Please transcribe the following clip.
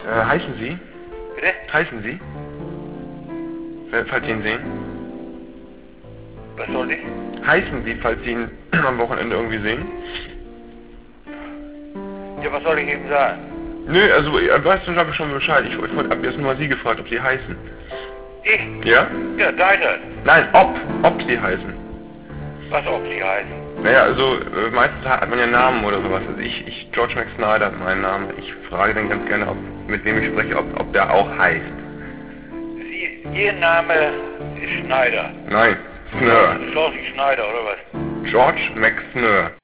Heißen Sie? Bitte? Heißen Sie? Falls Sie ihn sehen? Was soll ich? Heißen Sie, falls Sie ihn am Wochenende irgendwie sehen? Ja, was soll ich ihm sagen? Nö, also, weißt du, glaube ich schon Bescheid. Ich hab erst nur mal Sie gefragt, ob Sie heißen. Ich? Ja? Ja, Deiter. Nein, ob Sie heißen. Was ob sie heißen? Naja, also, meistens hat man ja Namen oder sowas. Also George Mac Snyder ist mein Name. Ich frage dann ganz gerne, mit wem ich spreche, ob der auch heißt. Ihr Name ist Schneider. Nein, Snur. George Schneider, oder was? George Mac Snur.